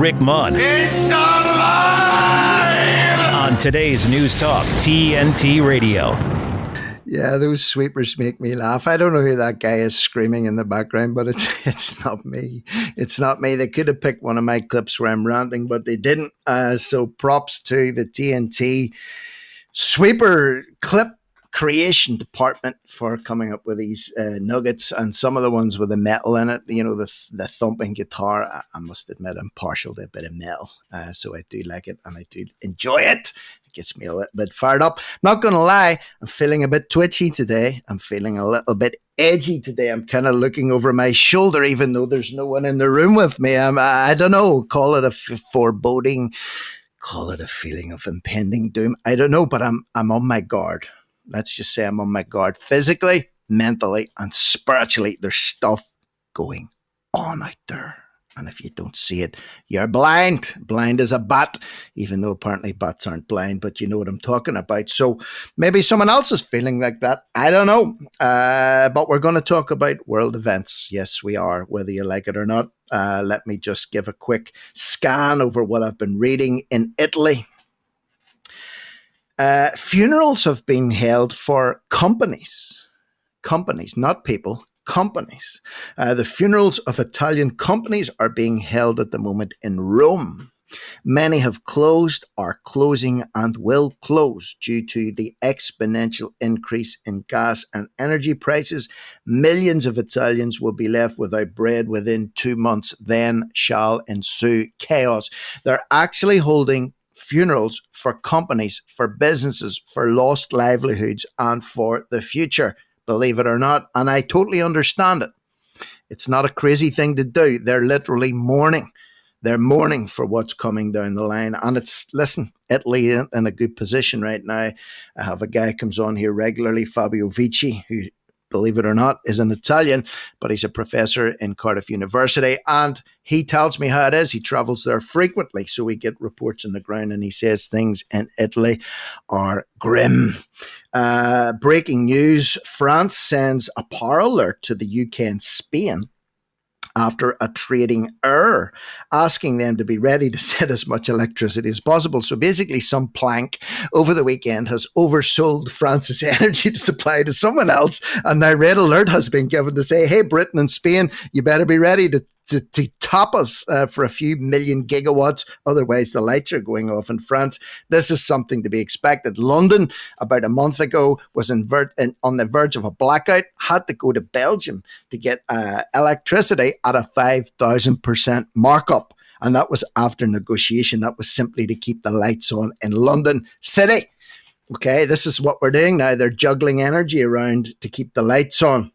Rick Munn. It's not alive! On today's News Talk, TNT Radio. Yeah, those sweepers make me laugh. I don't know who that guy is screaming in the background, but it's not me. It's not me. They could have picked one of my clips where I'm ranting, but they didn't. So props to the TNT sweeper clip creation department for coming up with these nuggets, and some of the ones with the metal in it, you know, the thumping guitar. I must admit I'm partial to a bit of metal, so I do like it and I do enjoy it. It gets me a little bit fired up. Not gonna lie, I'm feeling a bit twitchy today. I'm feeling a little bit edgy today. I'm kind of looking over my shoulder even though there's no one in the room with me. I don't know, call it a foreboding, call it a feeling of impending doom. I don't know, but I'm on my guard. Let's just say I'm on my guard physically, mentally, and spiritually. There's stuff going on out there. And if you don't see it, you're blind. Blind as a bat, even though apparently bats aren't blind, but you know what I'm talking about. So maybe someone else is feeling like that. I don't know. But we're going to talk about world events. Yes, we are, whether you like it or not. Let me just give a quick scan over what I've been reading in Italy. Funerals have been held for companies, not people, companies. The funerals of Italian companies are being held at the moment in Rome. Many have closed, are closing, and will close due to the exponential increase in gas and energy prices. Millions of Italians will be left without bread within 2 months. Then shall ensue chaos. They're actually holding funerals for companies, for businesses, for lost livelihoods, and for the future, believe it or not. And I totally understand it. It's not a crazy thing to do. They're literally mourning. They're mourning for what's coming down the line. And listen, Italy in a good position right now. I have a guy who comes on here regularly, Fabio Vici, who, believe it or not, is an Italian, but he's a professor in Cardiff University, and he tells me how it is. He travels there frequently, so we get reports on the ground, and he says things in Italy are grim. Breaking news, France sends a power alert to the UK and Spain after a trading error, asking them to be ready to send as much electricity as possible. So basically some plank over the weekend has oversold France's energy supply to someone else, and now red alert has been given to say, hey, Britain and Spain, you better be ready to top us for a few million gigawatts. Otherwise, the lights are going off in France. This is something to be expected. London, about a month ago, was on the verge of a blackout, had to go to Belgium to get electricity at a 5,000% markup. And that was after negotiation. That was simply to keep the lights on in London City. Okay, this is what we're doing now. They're juggling energy around to keep the lights on.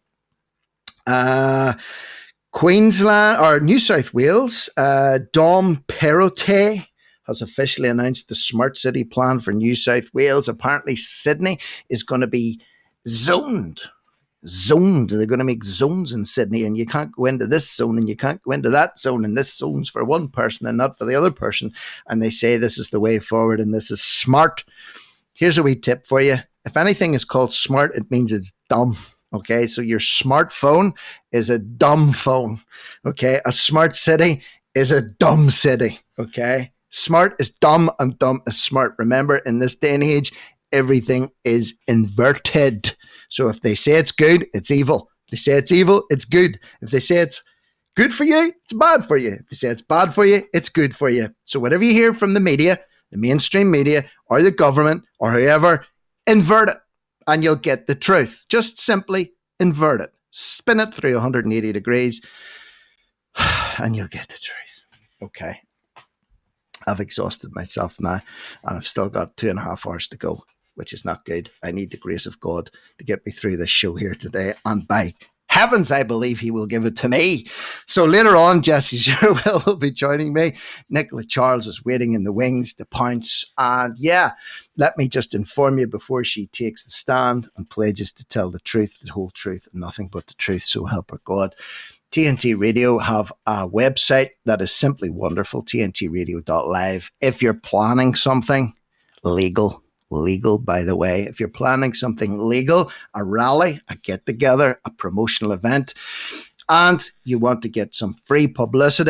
Queensland or New South Wales, Dom Perrottet has officially announced the smart city plan for New South Wales. Apparently Sydney is going to be zoned. They're going to make zones in Sydney, and you can't go into this zone and you can't go into that zone, and this zone's for one person and not for the other person. And they say this is the way forward and this is smart. Here's a wee tip for you. If anything is called smart, it means it's dumb. Okay, so your smartphone is a dumb phone. Okay, a smart city is a dumb city. Okay, smart is dumb and dumb is smart. Remember, in this day and age, everything is inverted. So if they say it's good, it's evil. If they say it's evil, it's good. If they say it's good for you, it's bad for you. If they say it's bad for you, it's good for you. So whatever you hear from the media, the mainstream media, or the government, or whoever, invert it. And you'll get the truth. Just simply invert it. Spin it through 180 degrees and you'll get the truth. Okay. I've exhausted myself now and I've still got 2.5 hours to go, which is not good. I need the grace of God to get me through this show here today. And by heavens, I believe he will give it to me. So later on, Jesse Sherwell will be joining me. Nicola Charles is waiting in the wings to pounce. And yeah, let me just inform you before she takes the stand and pledges to tell the truth, the whole truth, and nothing but the truth, so help her God. TNT Radio have a website that is simply wonderful, tntradio.live. If you're planning something legal, by the way, if you're planning something legal, a rally, a get-together, a promotional event, and you want to get some free publicity,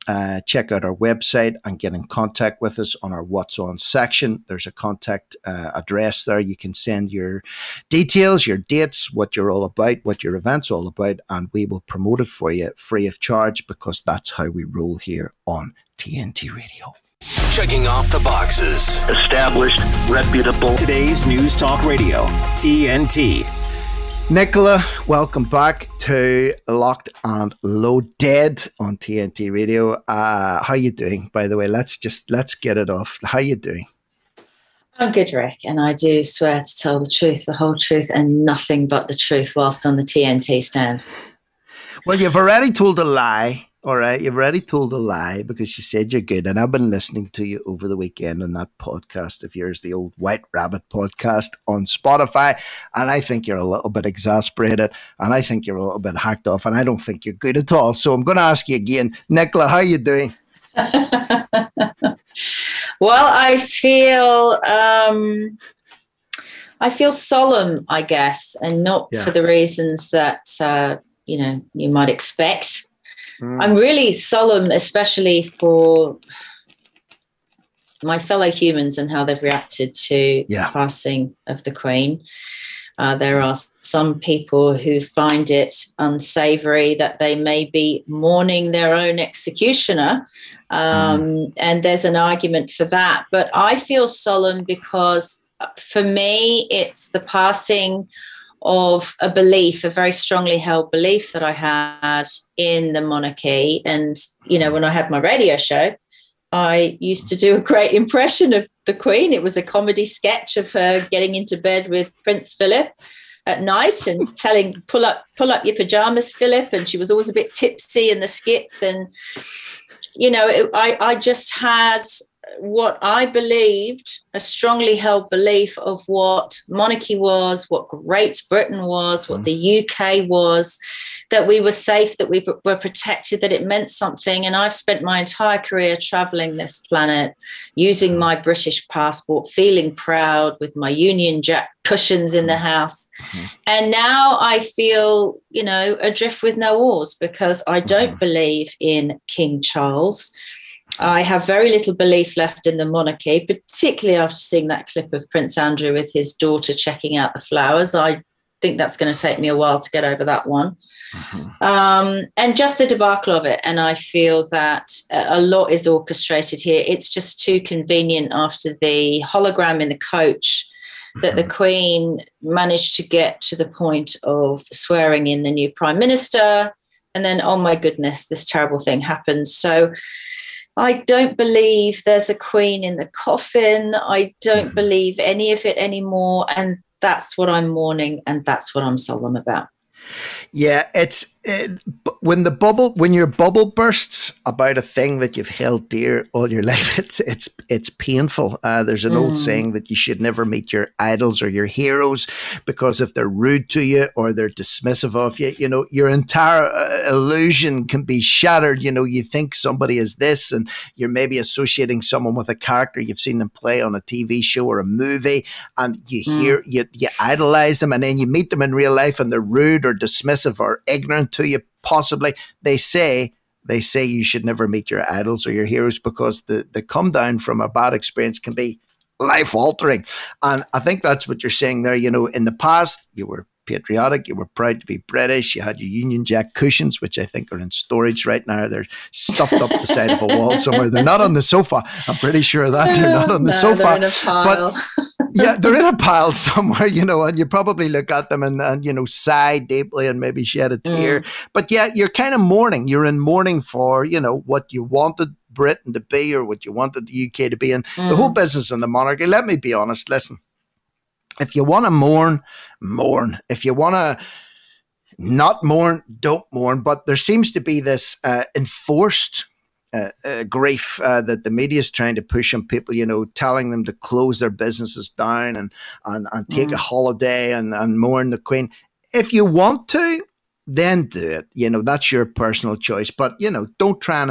check out our website and get in contact with us on our What's On section. There's a contact address there. You can send your details, your dates, what you're all about, what your event's all about, and we will promote it for you free of charge, because that's how we roll here on TNT Radio. Checking off the boxes. Established, reputable. Today's News Talk Radio, TNT. Nicola, welcome back to Locked and Loaded on TNT Radio. How you doing, by the way? Let's get it off. How you doing? I'm good, Rick, and I do swear to tell the truth, the whole truth, and nothing but the truth whilst on the TNT stand. Well, you've already told a lie. All right, you've already told a lie, because you said you're good. And I've been listening to you over the weekend on that podcast of yours, the old White Rabbit podcast on Spotify. And I think you're a little bit exasperated, and I think you're a little bit hacked off, and I don't think you're good at all. So I'm going to ask you again, Nicola, how are you doing? Well, I feel solemn, I guess, and not for the reasons that, you might expect. I'm really solemn, especially for my fellow humans and how they've reacted to the passing of the Queen. There are some people who find it unsavoury that they may be mourning their own executioner, and there's an argument for that. But I feel solemn because, for me, it's the passing of a belief, a very strongly held belief that I had in the monarchy. And, when I had my radio show, I used to do a great impression of the Queen. It was a comedy sketch of her getting into bed with Prince Philip at night and telling, pull up your pajamas, Philip. And she was always a bit tipsy in the skits. And, I just had what I believed, a strongly held belief of what monarchy was, what Great Britain was, what the UK was, that we were safe, that we were protected, that it meant something. And I've spent my entire career traveling this planet, using my British passport, feeling proud with my Union Jack cushions in the house. And now I feel, adrift with no oars, because I don't believe in King Charles. I have very little belief left in the monarchy, particularly after seeing that clip of Prince Andrew with his daughter checking out the flowers. I think that's going to take me a while to get over that one. And just the debacle of it. And I feel that a lot is orchestrated here. It's just too convenient after the hologram in the coach that the Queen managed to get to the point of swearing in the new Prime Minister. And then, oh my goodness, this terrible thing happens. So I don't believe there's a Queen in the coffin. I don't believe any of it anymore. And that's what I'm mourning, and that's what I'm solemn about. Yeah, when your bubble bursts about a thing that you've held dear all your life, it's painful. There's an old saying that you should never meet your idols or your heroes, because if they're rude to you or they're dismissive of you, your entire illusion can be shattered. You think somebody is this, and you're maybe associating someone with a character you've seen them play on a TV show or a movie, and you idolize them, and then you meet them in real life and they're rude or dismissive or ignorant to you, possibly. They say you should never meet your idols or your heroes, because the come down from a bad experience can be life altering. And I think that's what you're saying there. In the past, you were patriotic, you were proud to be British, you had your Union Jack cushions, which I think are in storage right now. They're stuffed up the side of a wall somewhere. They're not on the sofa. I'm pretty sure of that. They're not on the sofa. They're in a pile. But they're in a pile somewhere, and you probably look at them and sigh deeply and maybe shed a tear. But you're kind of mourning. You're in mourning for, what you wanted Britain to be or what you wanted the UK to be. And the whole business in the monarchy, let me be honest, listen, if you want to mourn, mourn. If you want to not mourn, don't mourn. But there seems to be this enforced grief that the media is trying to push on people, telling them to close their businesses down and take a holiday and mourn the Queen. If you want to, then do it. That's your personal choice. But, don't try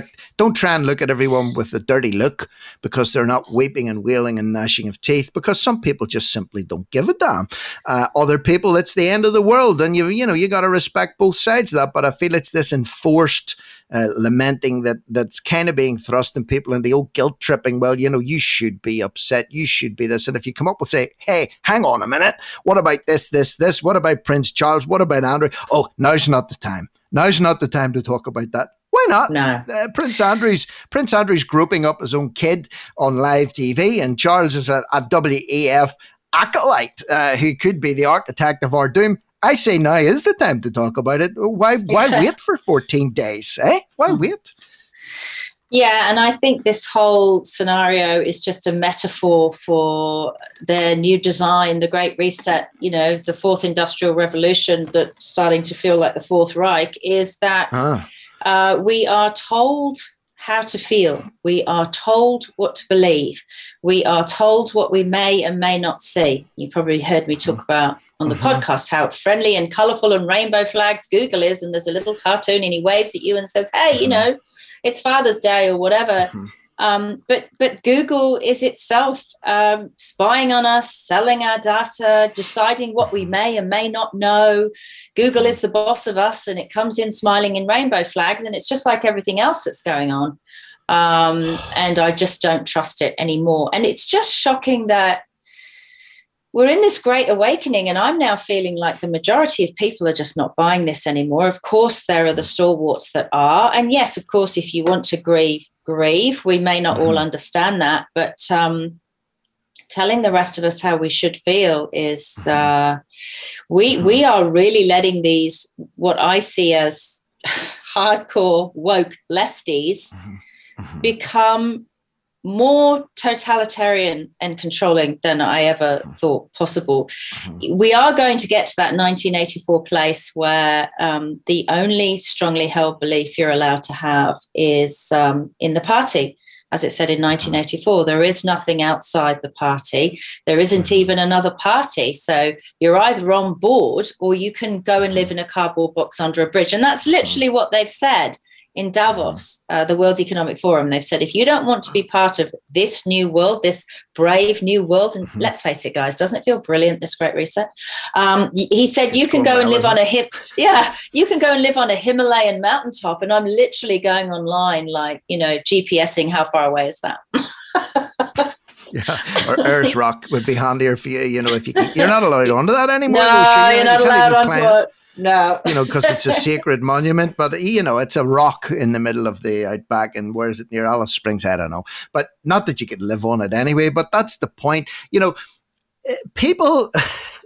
and look at everyone with a dirty look because they're not weeping and wailing and gnashing of teeth, because some people just simply don't give a damn. Other people, it's the end of the world, and you got to respect both sides of that. But I feel it's this enforced lamenting that's kind of being thrust in people, and the old guilt tripping. Well, you should be upset. You should be this. And if you come up with say, hey, hang on a minute. What about this? What about Prince Charles? What about Andrew? Oh, now's not the time. Now's not the time to talk about that. Why not? No. Prince Andrew's groping up his own kid on live TV, and Charles is a WEF acolyte who could be the architect of our doom. I say now is the time to talk about it. Why wait for 14 days? Why wait? Yeah, and I think this whole scenario is just a metaphor for their new design, the Great Reset, the Fourth Industrial Revolution that's starting to feel like the Fourth Reich, is that we are told how to feel. We are told what to believe. We are told what we may and may not see. You probably heard me talk about on the podcast how friendly and colourful and rainbow flags Google is, and there's a little cartoon and he waves at you and says, hey, it's Father's Day or whatever. But Google is itself spying on us, selling our data, deciding what we may and may not know. Google is the boss of us, and it comes in smiling in rainbow flags, and it's just like everything else that's going on. And I just don't trust it anymore. And it's just shocking that we're in this great awakening, and I'm now feeling like the majority of people are just not buying this anymore. Of course, there are the stalwarts that are. And yes, of course, if you want to grieve. We may not all understand that, but telling the rest of us how we should feel is we are really letting these, what I see as hardcore woke lefties, become more totalitarian and controlling than I ever thought possible. We are going to get to that 1984 place where the only strongly held belief you're allowed to have is in the party. As it said in 1984, there is nothing outside the party. There isn't even another party. So you're either on board or you can go and live in a cardboard box under a bridge. And that's literally what they've said in Davos, the World Economic Forum. They've said, if you don't want to be part of this new world, this brave new world, and let's face it, guys, doesn't it feel brilliant, this Great Reset? He said, you can go and live on you can go and live on a Himalayan mountaintop. And I'm literally going online, like, GPSing how far away is that? Yeah, or Ayers Rock would be handier for you, if you're not allowed onto that anymore. No, you're not allowed onto it. No. Because it's a sacred monument, but, it's a rock in the middle of the outback, and where is it, near Alice Springs? I don't know. But not that you could live on it anyway, but that's the point. People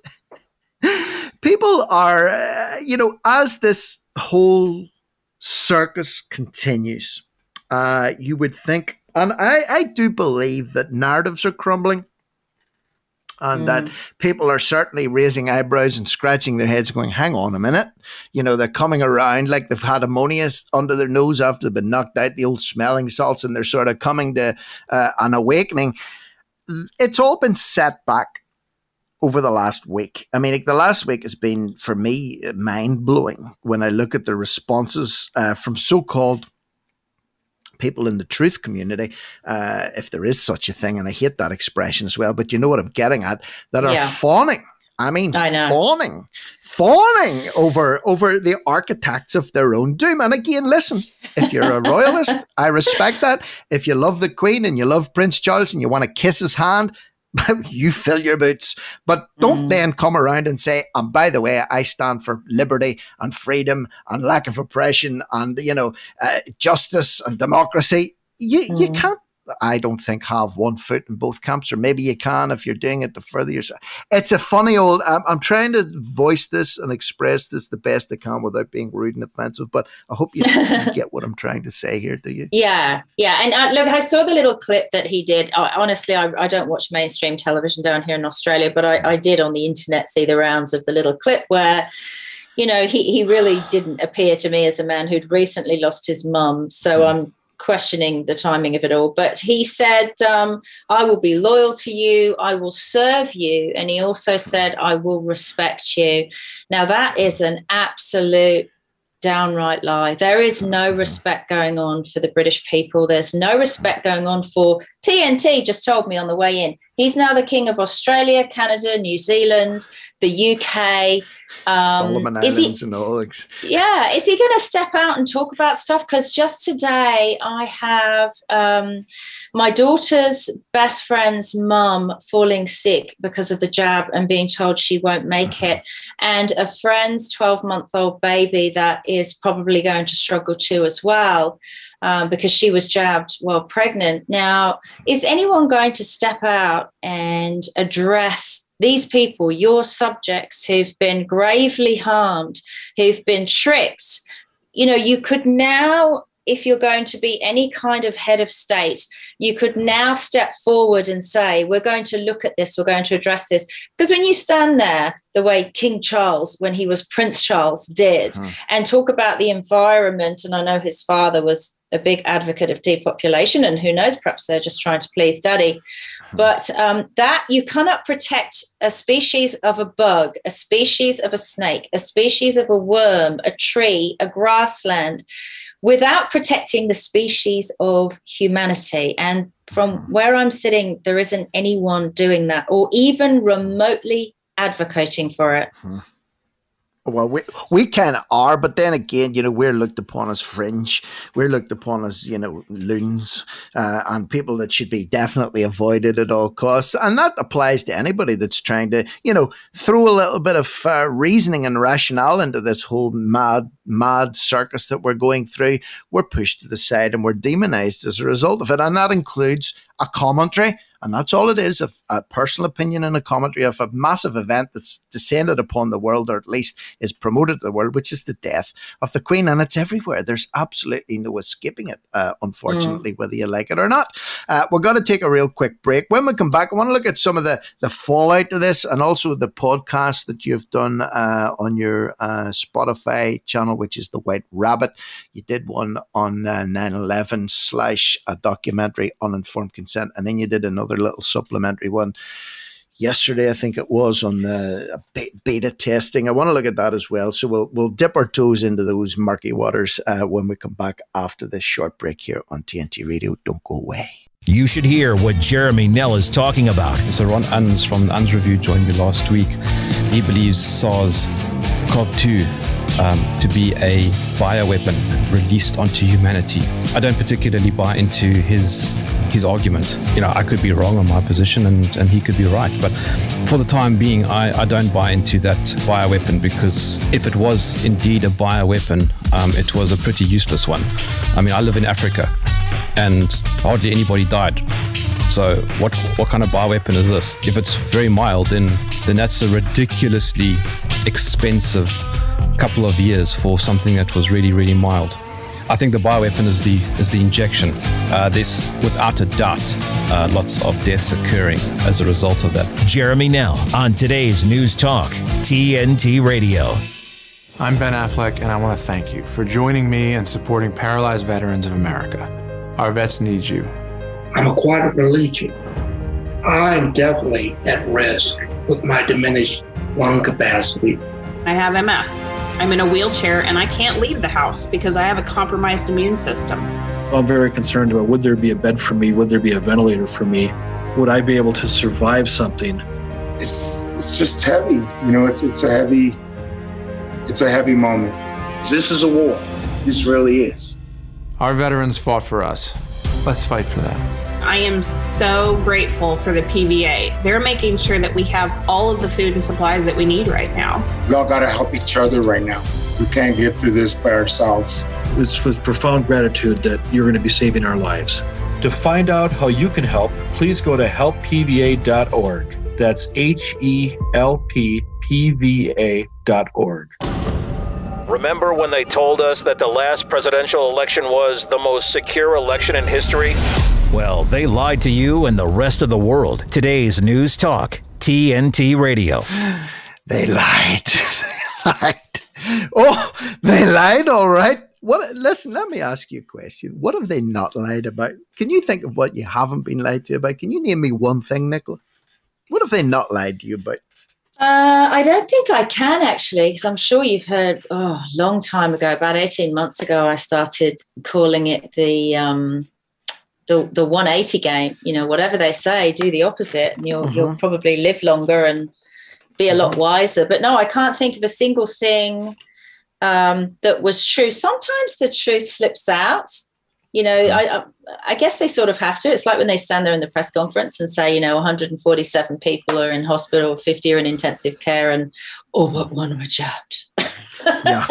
are, as this whole circus continues, you would think, and I do believe that narratives are crumbling. And that people are certainly raising eyebrows and scratching their heads going, hang on a minute. They're coming around like they've had ammonia under their nose after they've been knocked out, the old smelling salts, and they're sort of coming to an awakening. It's all been set back over the last week. I mean, the last week has been, for me, mind-blowing when I look at the responses from so-called people in the truth community, if there is such a thing, and I hate that expression as well, but you know what I'm getting at, that are fawning. I mean, fawning over the architects of their own doom. And again, listen, if you're a royalist, I respect that. If you love the Queen and you love Prince Charles and you want to kiss his hand, you fill your boots. But don't then come around and say, and by the way, I stand for liberty and freedom and lack of oppression and, justice and democracy. You can't, I don't think, have one foot in both camps, or maybe you can if you're doing it to further yourself. It's a funny old, I'm trying to voice this and express this the best I can without being rude and offensive, but I hope you get what I'm trying to say here, do you? Yeah. And look, I saw the little clip that he did. Honestly, I don't watch mainstream television down here in Australia, but I did on the internet see the rounds of the little clip where, he really didn't appear to me as a man who'd recently lost his mum. So I'm questioning the timing of it all, but he said, I will be loyal to you, I will serve you, and he also said, I will respect you. Now that is an absolute downright lie. There is no respect going on for the British people. There's no respect going on for TNT. Just told me on the way in, He's now the king of Australia, Canada, New Zealand, the UK. Solomon Islands and all. Yeah. Is he going to step out and talk about stuff? Because just today I have my daughter's best friend's mum falling sick because of the jab and being told she won't make it. And a friend's 12-month-old baby that is probably going to struggle too as well. Because she was jabbed while pregnant. Now, is anyone going to step out and address these people, your subjects who've been gravely harmed, who've been tricked? You know, you could now, if you're going to be any kind of head of state, you could now step forward and say, we're going to look at this, we're going to address this. Because when you stand there, the way King Charles, when he was Prince Charles, did, and talk about the environment, and I know his father was a big advocate of depopulation, and who knows, perhaps they're just trying to please daddy. But that you cannot protect a species of a bug, a species of a snake, a species of a worm, a tree, a grassland, without protecting the species of humanity. And from where I'm sitting, there isn't anyone doing that or even remotely advocating for it. Well, we kind of are, but then again, you know, we're looked upon as fringe. We're looked upon as, you know, loons and people that should be definitely avoided at all costs. And that applies to anybody that's trying to, you know, throw a little bit of reasoning and rationale into this whole mad circus that we're going through. We're pushed to the side and we're demonized as a result of it. And that includes a commentary. And that's all it is, a personal opinion and a commentary of a massive event that's descended upon the world, or at least is promoted to the world, which is the death of the Queen. And it's everywhere. There's absolutely no escaping it, unfortunately, whether you like it or not. We're going to take a real quick break. When we come back, I want to look at some of the fallout of this and also the podcast that you've done on your Spotify channel, which is The White Rabbit. You did one on 9/11 / a documentary, Uninformed Consent. And then you did another little supplementary one yesterday, I think it was, on beta testing. I want to look at that as well. So we'll dip our toes into those murky waters when we come back after this short break here on TNT Radio. Don't go away. You should hear what Jeremy Nell is talking about. So Ron Unz from Unz Review joined me last week. He believes SARS-CoV-2 to be a bioweapon released onto humanity. I don't particularly buy into his argument. You know, I could be wrong on my position and he could be right. But for the time being, I don't buy into that bioweapon, because if it was indeed a bioweapon, it was a pretty useless one. I mean, I live in Africa and hardly anybody died. So what kind of bioweapon is this? If it's very mild, then that's a ridiculously expensive couple of years for something that was really, really mild. I think the bioweapon is the injection. There's, without a doubt, lots of deaths occurring as a result of that. Jeremy Nell on today's News Talk, TNT Radio. I'm Ben Affleck, and I want to thank you for joining me and supporting Paralyzed Veterans of America. Our vets need you. I'm a quadriplegic. I'm definitely at risk with my diminished lung capacity. I have MS. I'm in a wheelchair and I can't leave the house because I have a compromised immune system. I'm very concerned about, would there be a bed for me? Would there be a ventilator for me? Would I be able to survive something? It's just heavy. You know, it's a heavy moment. This is a war. This really is. Our veterans fought for us. Let's fight for them. I am so grateful for the PVA. They're making sure that we have all of the food and supplies that we need right now. We all got to help each other right now. We can't get through this by ourselves. It's with profound gratitude that you're going to be saving our lives. To find out how you can help, please go to helppva.org. That's HELPPVA.org. Remember when they told us that the last presidential election was the most secure election in history? Well, they lied to you and the rest of the world. Today's News Talk, TNT Radio. They lied. Oh, they lied, all right. Listen, let me ask you a question. What have they not lied about? Can you think of what you haven't been lied to about? Can you name me one thing, Nicola? What have they not lied to you about? I don't think I can, actually, because I'm sure you've heard, a long time ago, about 18 months ago, I started calling it the the 180 game, whatever they say, do the opposite, and you'll probably live longer and be a lot wiser. But no, I can't think of a single thing that was true. Sometimes the truth slips out. I guess they sort of have to. It's like when they stand there in the press conference and say, 147 people are in hospital, 50 are in intensive care, and but one are jabbed. Yeah.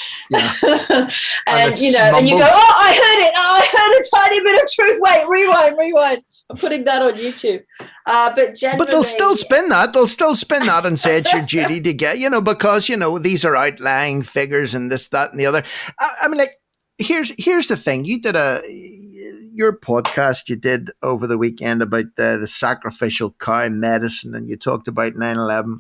and you go, I heard it. I heard a tiny bit of truth. Wait, rewind. I'm putting that on YouTube. But they'll still spin that. They'll still spin that and say it's your duty to get, because, these are outlying figures and this, that, and the other. I mean, like, here's the thing. You did your podcast you did over the weekend about the sacrificial cow medicine, and you talked about 9/11.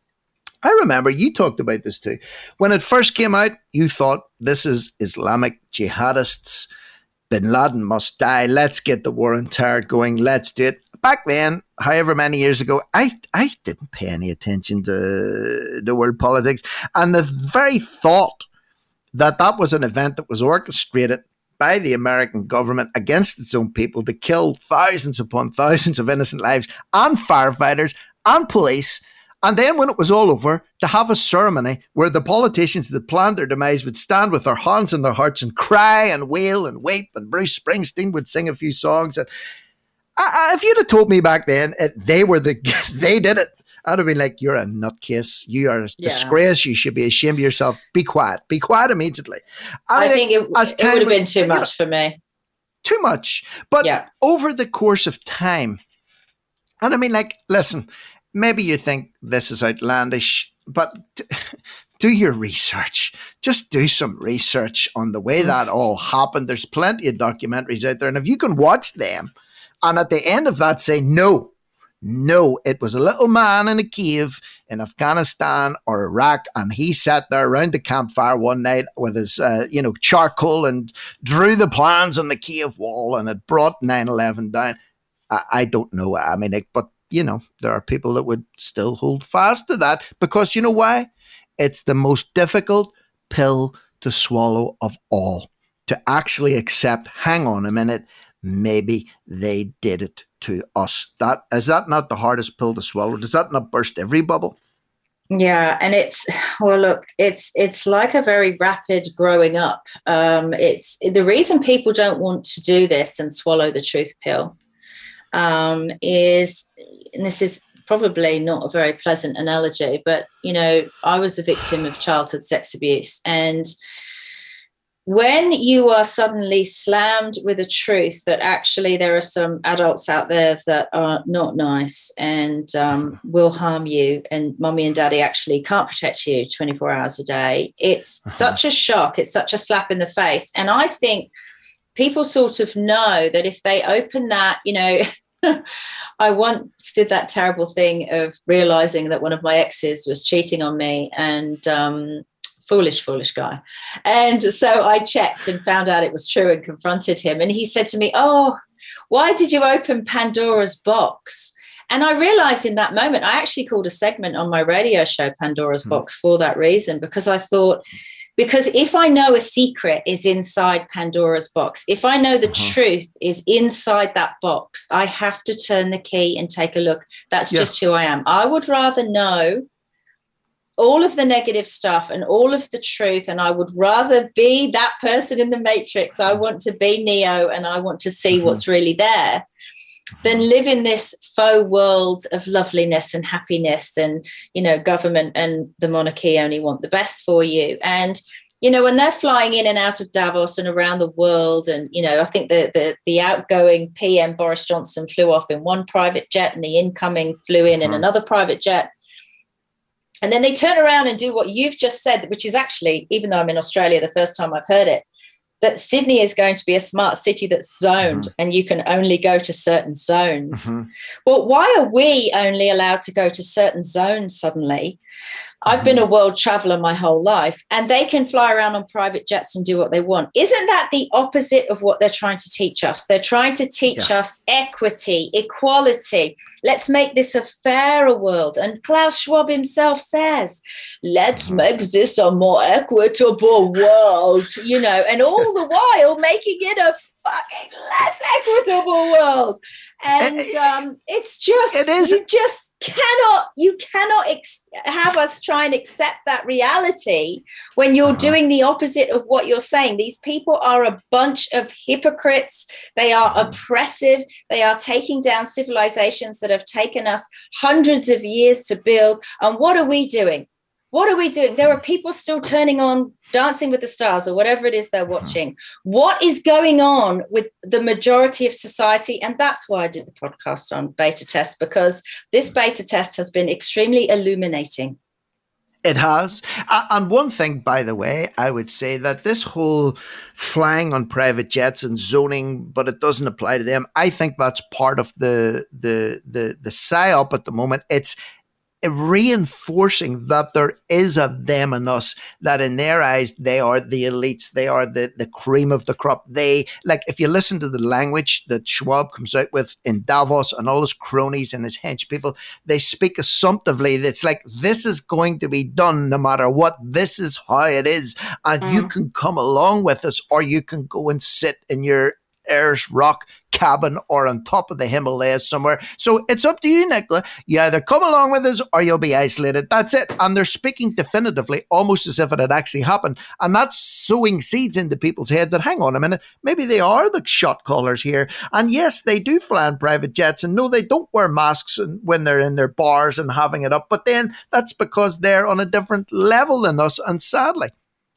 I remember you talked about this too. When it first came out, you thought, this is Islamic jihadists. Bin Laden must die. Let's get the war on terror going. Let's do it. Back then, however many years ago, I didn't pay any attention to the world politics. And the very thought that was an event that was orchestrated by the American government against its own people to kill thousands upon thousands of innocent lives and firefighters and police. And then when it was all over, to have a ceremony where the politicians that planned their demise would stand with their hands on their hearts and cry and wail and weep, and Bruce Springsteen would sing a few songs. And if you'd have told me back then they did it, I'd have been like, you're a nutcase. You are a disgrace. You should be ashamed of yourself. Be quiet. Be quiet immediately. I think it would have been too much for me. Too much. But over the course of time, and I mean, like, listen, maybe you think this is outlandish, but do your research. Just do some research on the way that all happened. There's plenty of documentaries out there. And if you can watch them, and at the end of that say, no, it was a little man in a cave in Afghanistan or Iraq, and he sat there around the campfire one night with his, charcoal and drew the plans on the cave wall, and it brought 9/11 down. I don't know. I mean, but there are people that would still hold fast to that, because you know why? It's the most difficult pill to swallow of all, to actually accept, hang on a minute, maybe they did it to us. Is that not the hardest pill to swallow? Does that not burst every bubble? Yeah, and it's like a very rapid growing up. It's the reason people don't want to do this and swallow the truth pill is, and this is probably not a very pleasant analogy, but I was a victim of childhood sex abuse, and when you are suddenly slammed with a truth that actually there are some adults out there that are not nice and will harm you, and mommy and daddy actually can't protect you 24 hours a day, it's such a shock. It's such a slap in the face. And I think people sort of know that if they open that, I once did that terrible thing of realizing that one of my exes was cheating on me, and foolish guy. And so I checked and found out it was true and confronted him. And he said to me, "Oh, why did you open Pandora's box?" And I realized in that moment, I actually called a segment on my radio show Pandora's Box for that reason, because I thought, because if I know a secret is inside Pandora's box, if I know the truth is inside that box, I have to turn the key and take a look. That's just who I am. I would rather know all of the negative stuff and all of the truth, and I would rather be that person in the Matrix. I want to be Neo, and I want to see what's really there, than live in this faux world of loveliness and happiness, and government and the monarchy only want the best for you. And when they're flying in and out of Davos and around the world, and I think the outgoing PM Boris Johnson flew off in one private jet, and the incoming flew in another private jet. And then they turn around and do what you've just said, which is actually, even though I'm in Australia, the first time I've heard it, that Sydney is going to be a smart city that's zoned, and you can only go to certain zones. Well, why are we only allowed to go to certain zones suddenly? I've been a world traveler my whole life, and they can fly around on private jets and do what they want. Isn't that the opposite of what they're trying to teach us? They're trying to teach us equity, equality. Let's make this a fairer world. And Klaus Schwab himself says, let's make this a more equitable world, and all the while making it a fucking less inevitable world. And it's just, it is. You cannot have us try and accept that reality when you're doing the opposite of what you're saying. These people are a bunch of hypocrites. They are oppressive. They are taking down civilizations that have taken us hundreds of years to build. And what are we doing? What are we doing? There are people still turning on Dancing with the Stars or whatever it is they're watching. What is going on with the majority of society? And that's why I did the podcast on beta test, because this beta test has been extremely illuminating. It has. And one thing, by the way, I would say that this whole flying on private jets and zoning, but it doesn't apply to them. I think that's part of the psyop at the moment. It's reinforcing that there is a them and us, that in their eyes, they are the elites. They are the cream of the crop. They, like, if you listen to the language that Schwab comes out with in Davos and all his cronies and his hench people, they speak assumptively. It's like, this is going to be done no matter what. This is how it is. And you can come along with us, or you can go and sit in your Ayers Rock cabin or on top of the Himalayas somewhere. So it's up to you, Nicola. You either come along with us or you'll be isolated. That's it. And they're speaking definitively, almost as if it had actually happened. And that's sowing seeds into people's head that, hang on a minute, maybe they are the shot callers here. And yes, they do fly in private jets. And no, they don't wear masks when they're in their bars and having it up. But then that's because they're on a different level than us. And sadly,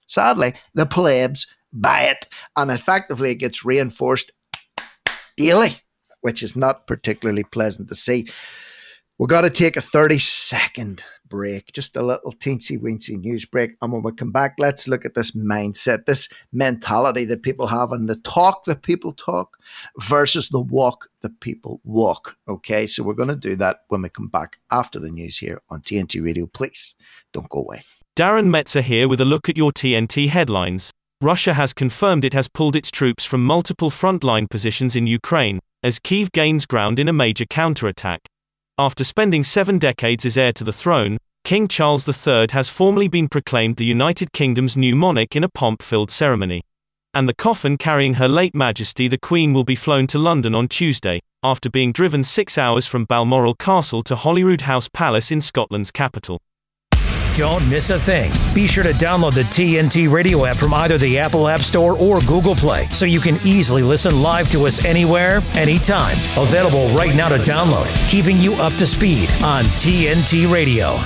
the plebs buy it, and effectively it gets reinforced daily, which is not particularly pleasant to see. We've got to take a 30-second break, just a little teensy-weensy news break, and when we come back, let's look at this mindset, this mentality that people have, and the talk that people talk versus the walk that people walk. Okay, so we're going to do that when we come back after the news here on TNT Radio. Please don't go away. Darren Metzer here with a look at your TNT headlines. Russia has confirmed it has pulled its troops from multiple frontline positions in Ukraine, as Kyiv gains ground in a major counterattack. After spending 7 decades as heir to the throne, King Charles III has formally been proclaimed the United Kingdom's new monarch in a pomp-filled ceremony. And the coffin carrying Her late Majesty the Queen will be flown to London on Tuesday, after being driven 6 hours from Balmoral Castle to Holyrood House Palace in Scotland's capital. Don't miss a thing. Be sure to download the TNT Radio app from either the Apple App Store or Google Play, so you can easily listen live to us anywhere, anytime. Available right now to download, keeping you up to speed on TNT Radio.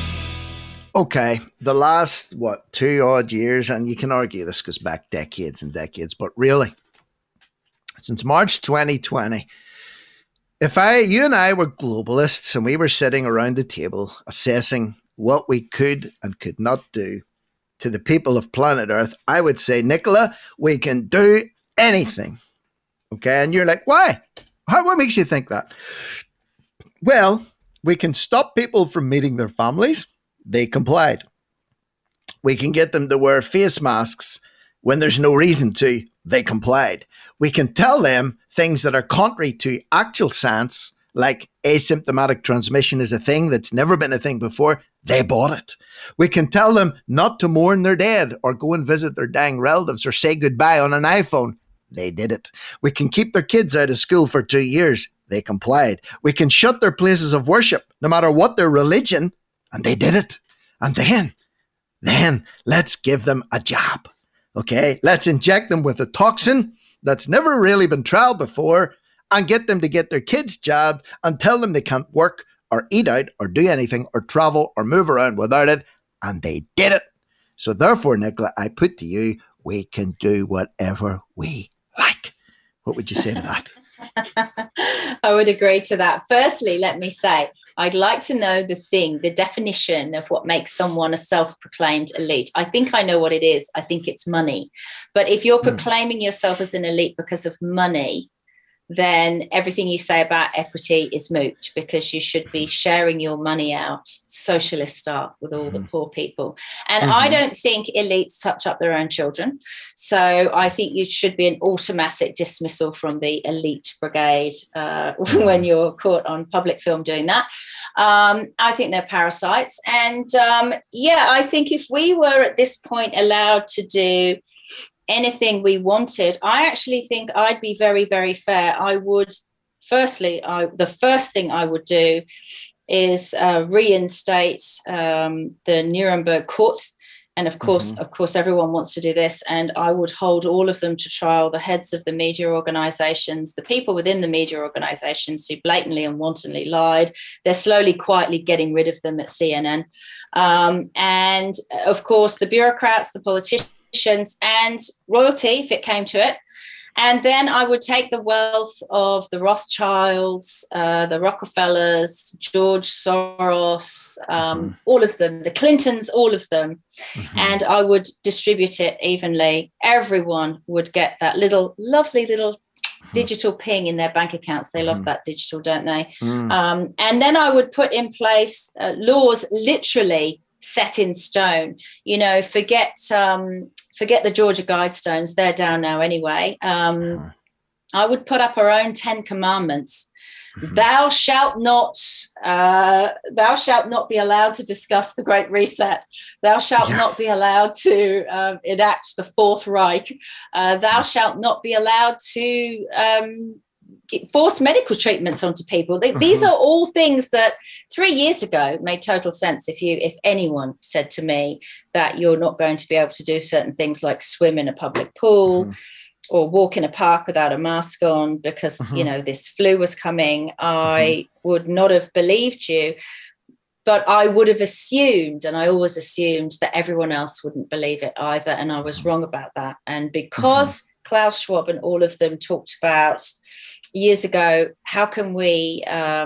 Okay, the last, 2 odd years, and you can argue this goes back decades and decades, but really, since March 2020, if you and I were globalists and we were sitting around the table assessing what we could and could not do to the people of planet Earth, I would say, Nicola, we can do anything. Okay, and you're like, why? What makes you think that? Well, we can stop people from meeting their families. They complied. We can get them to wear face masks when there's no reason to. They complied. We can tell them things that are contrary to actual science, like asymptomatic transmission is a thing that's never been a thing before. They bought it. We can tell them not to mourn their dead or go and visit their dying relatives or say goodbye on an iPhone. They did it. We can keep their kids out of school for 2 years. They complied. We can shut their places of worship, no matter what their religion, and they did it. And then let's give them a jab. Okay, let's inject them with a toxin that's never really been trialed before and get them to get their kids jabbed and tell them they can't work or eat out or do anything or travel or move around without it. And they did it. So therefore, Nicola, I put to you, we can do whatever we like. What would you say to that? I would agree to that. Firstly, let me say, I'd like to know the definition of what makes someone a self-proclaimed elite. I think I know what it is. I think it's money. But if you're proclaiming yourself as an elite because of money, then everything you say about equity is moot, because you should be sharing your money out, socialist style, with all the poor people. And I don't think elites touch up their own children. So I think you should be an automatic dismissal from the elite brigade when you're caught on public film doing that. I think they're parasites. And I think if we were at this point allowed to do anything we wanted. I actually think I'd be very, very fair. I would, the first thing I would do is reinstate the Nuremberg courts. And of course, everyone wants to do this. And I would hold all of them to trial, the heads of the media organizations, the people within the media organizations who blatantly and wantonly lied. They're slowly, quietly getting rid of them at CNN. And of course, the bureaucrats, the politicians, and royalty, if it came to it. And then I would take the wealth of the Rothschilds, the Rockefellers, George Soros, all of them, the Clintons, all of them, and I would distribute it evenly. Everyone would get that lovely little digital ping in their bank accounts. They love that digital, don't they? And then I would put in place laws literally set in stone. Forget the Georgia Guidestones. They're down now anyway. I would put up our own 10 commandments. Thou shalt not be allowed to discuss the Great Reset. Thou shalt not be allowed to enact the Fourth Reich. Thou shalt not be allowed to force medical treatments onto people. These are all things that 3 years ago made total sense. If anyone said to me that you're not going to be able to do certain things like swim in a public pool or walk in a park without a mask on because, this flu was coming, I would not have believed you. But I would have assumed, and I always assumed, that everyone else wouldn't believe it either. And I was wrong about that. And because Klaus Schwab and all of them talked about years ago, how can we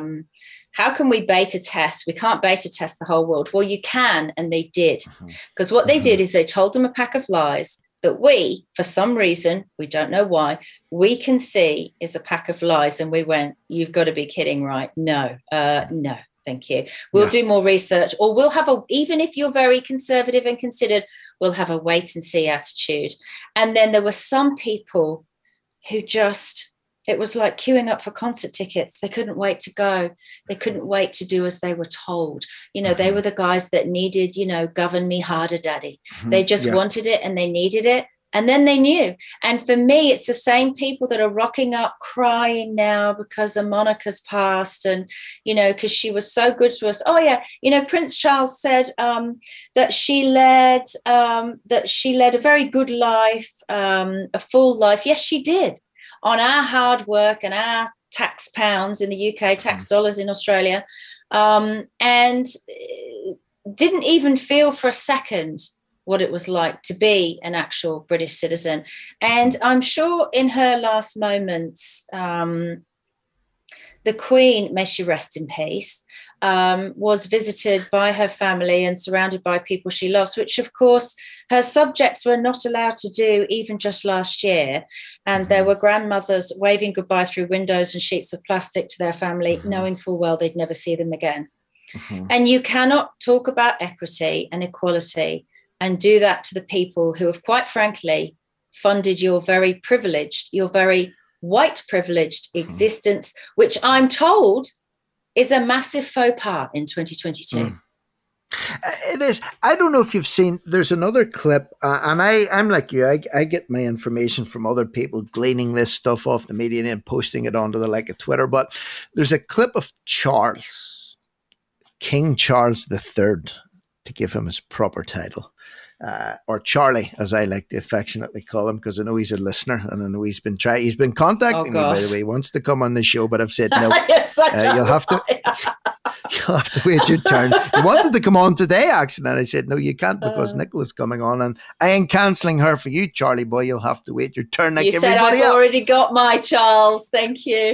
beta test? We can't beta test the whole world. Well, you can, and they did. Because what they did is they told them a pack of lies that we, for some reason, we don't know why, we can see is a pack of lies. And we went, you've got to be kidding, right? No, thank you. We'll do more research, or we'll have even if you're very conservative and considered, we'll have a wait and see attitude. And then there were some people who it was like queuing up for concert tickets. They couldn't wait to go. They couldn't wait to do as they were told. They were the guys that needed, govern me harder, daddy. They just wanted it and they needed it. And then they knew. And for me, it's the same people that are rocking up crying now because Monica's passed and, because she was so good to us. Oh, yeah. Prince Charles said that she led a very good life, a full life. Yes, she did. On our hard work and our tax pounds in the UK, tax dollars in Australia, and didn't even feel for a second what it was like to be an actual British citizen. And I'm sure in her last moments, the Queen, may she rest in peace, was visited by her family and surrounded by people she loves, which, of course, her subjects were not allowed to do even just last year. And there were grandmothers waving goodbye through windows and sheets of plastic to their family, knowing full well they'd never see them again. And you cannot talk about equity and equality and do that to the people who have, quite frankly, funded your very privileged, your very white privileged existence, which I'm told is a massive faux pas in 2022. It is. I don't know if you've seen, there's another clip, and I'm like you, I get my information from other people gleaning this stuff off the media and posting it onto the like of Twitter, but there's a clip of Charles, King Charles III, to give him his proper title. Or Charlie, as I like to affectionately call him, because I know he's a listener and I know he's been contacting me, by the way. He wants to come on the show, but I've said no. You'll have to wait your turn. He wanted to come on today, actually, and I said no, you can't, because Nicola's coming on, and I ain't cancelling her for you, Charlie boy. You'll have to wait your turn. Like you said, I've already got my Charles. Thank you.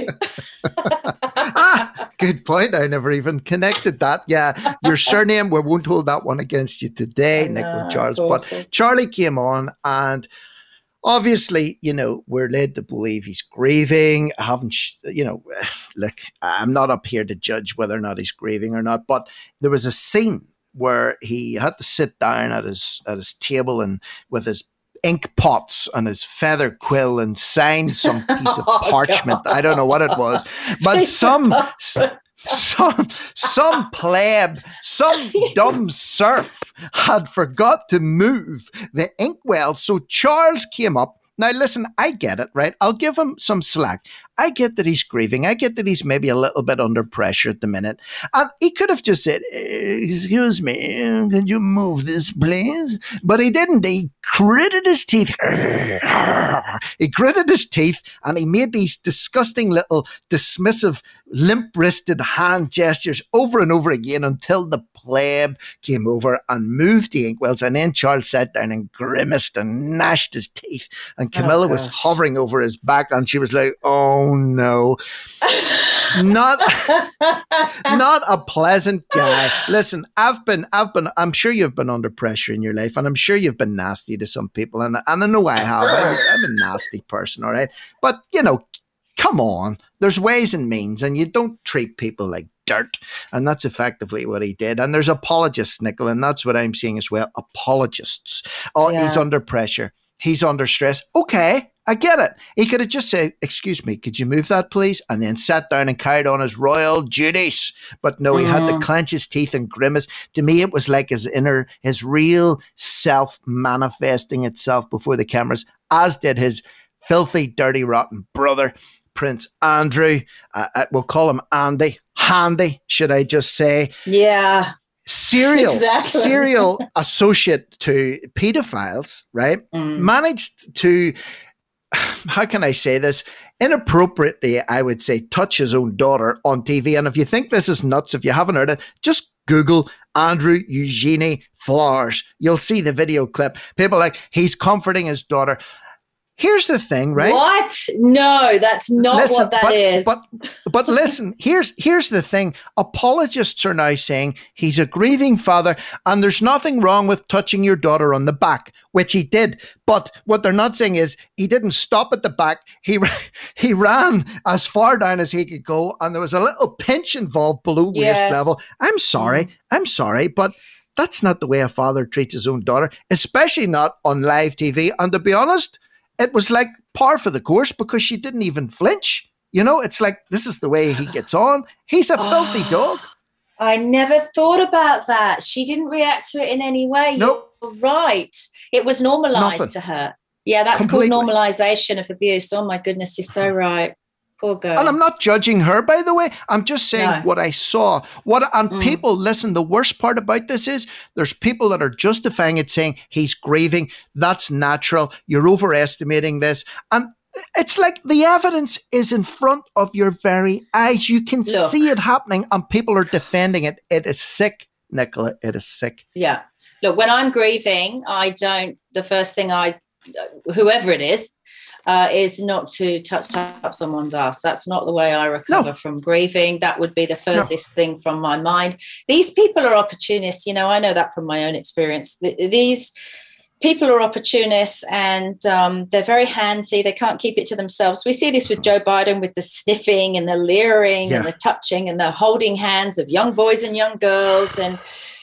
Good point. I never even connected that. Yeah, your surname, we won't hold that one against you today, Nicola Charles. But Charlie came on, and obviously, we're led to believe he's grieving. I haven't, look, I'm not up here to judge whether or not he's grieving or not, but there was a scene where he had to sit down at his table and with his ink pots and his feather quill and sign some piece of parchment. God. I don't know what it was, but some pleb, some dumb serf had forgot to move the inkwell. So Charles came up. Now, listen, I get it, right? I'll give him some slack. I get that he's grieving. I get that he's maybe a little bit under pressure at the minute. And he could have just said, excuse me, can you move this, please? But he didn't. He gritted his teeth. He gritted his teeth and he made these disgusting little dismissive, limp-wristed hand gestures over and over again until the pleb came over and moved the inkwells. And then Charles sat down and grimaced and gnashed his teeth. And Camilla was hovering over his back and she was like, oh no. Not a pleasant guy. Listen, I'm sure you've been under pressure in your life, and I'm sure you've been nasty to some people, and I know I have. I'm a nasty person, all right? But, come on. There's ways and means, and you don't treat people like dirt. And that's effectively what he did. And there's apologists, Nicola, and that's what I'm seeing as well. Apologists. Oh, yeah. He's under pressure. He's under stress. Okay, I get it. He could have just said, excuse me, could you move that, please? And then sat down and carried on his royal duties. But no, he had to clench his teeth and grimace. To me, it was like his real self manifesting itself before the cameras, as did his filthy, dirty, rotten brother, Prince Andrew. We'll call him Andy. Handy, should I just say. Yeah. Serial associate to pedophiles, right? Managed to, how can I say this? Inappropriately, I would say, touch his own daughter on TV. And if you think this is nuts, if you haven't heard it, just Google Andrew Eugenie Flowers. You'll see the video clip. People like, he's comforting his daughter. Here's the thing, right? What? No, that's not what that is. But listen, here's the thing. Apologists are now saying he's a grieving father and there's nothing wrong with touching your daughter on the back, which he did. But what they're not saying is he didn't stop at the back. He ran as far down as he could go, and there was a little pinch involved below waist level. I'm sorry, but that's not the way a father treats his own daughter, especially not on live TV. And to be honest, it was like par for the course because she didn't even flinch. It's like, this is the way he gets on. He's a filthy dog. I never thought about that. She didn't react to it in any way. Nope. You're right. It was normalized to her. Yeah, that's completely called normalization of abuse. Oh my goodness, you're so right. Poor girl. And I'm not judging her, by the way. I'm just saying what I saw. People, listen, the worst part about this is there's people that are justifying it, saying he's grieving. That's natural. You're overestimating this. And it's like the evidence is in front of your very eyes. You can see it happening and people are defending it. It is sick, Nicola. It is sick. Yeah. Look, when I'm grieving, the first thing whoever it is not to touch up someone's ass. That's not the way I recover from grieving. That would be the furthest thing from my mind. These people are opportunists. I know that from my own experience. These people are opportunists and they're very handsy. They can't keep it to themselves. We see this with Joe Biden with the sniffing and the leering and the touching and the holding hands of young boys and young girls. And,